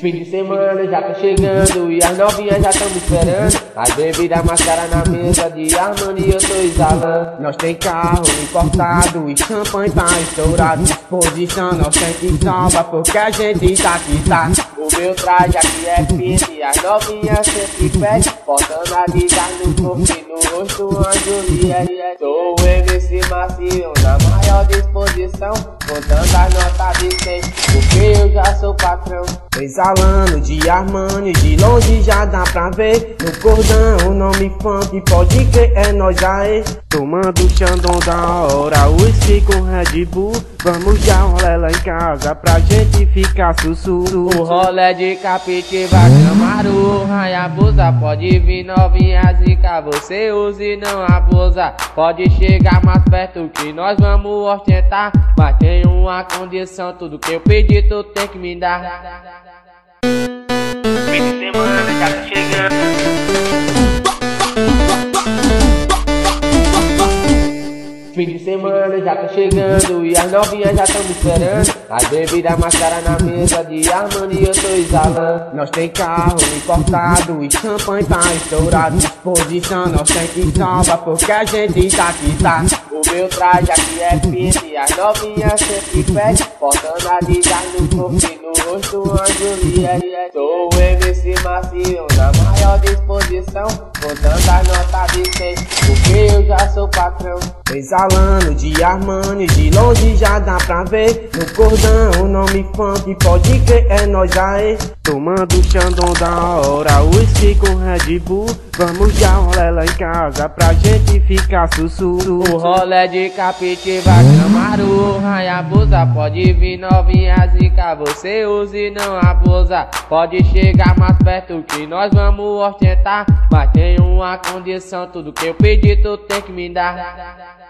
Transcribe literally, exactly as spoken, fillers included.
Fim de semana já tá chegando e as novinhas já tão me esperando. As bebidas mais caras na mesa de Armani eu tô exalando. Nós tem carro importado e champanhe tá estourado. Disposição nós tem que salvar porque a gente tá aqui, tá? O meu traje aqui é fit e as novinhas sempre pedem. Botando a guitarra no corpo e no rosto uma Juliette. Sou o M C macio na maior disposição, contando as notas de cem, porque eu já sou patrão. Exalando de Armani, de longe já dá pra ver. No cordão o nome funk, pode crer, é nós aí. Tomando Xandão da hora, whisky com Red Bull. Vamos dar um rolê lá em casa pra gente ficar sussu. O rolê de Captiva, Camaro, Hayabusa. Pode vir novinha zica, você usa e não abusa. Pode chegar mais perto que nós vamos ostentar, mas tem uma condição, tudo que eu pedi tu tem que me dar. Fim de semana já tá chegando. Fim de semana já tá chegando e as novinhas já tão me esperando. As bebidas mais caras na mesa de Armani eu tô exalando. Nós tem carro importado e champanhe tá estourado. Disposição nós tem que salvar porque a gente tá aqui, tá? O meu traje aqui é fit e as novinhas sempre pedem. Botando a guitarra no corpo e no rosto uma Juliette. Sou o M C macio na maior disposição, contando as notas de cem, porque eu já sou patrão. Exalando de Armani, de longe já dá pra ver. No cordão o nome funk, pode crer, é nós aí. Tomando Xandão da hora, whisky com Red Bull. Vamos dar um rolê lá em casa pra gente ficar sussu. O rolê de Captiva, Camaro, Hayabusa. Pode vir novinha zica, você usa e não abusa. Pode chegar mais perto que nós vamos ostentar, mas tem uma condição, tudo que eu pedi tu tem que me dar.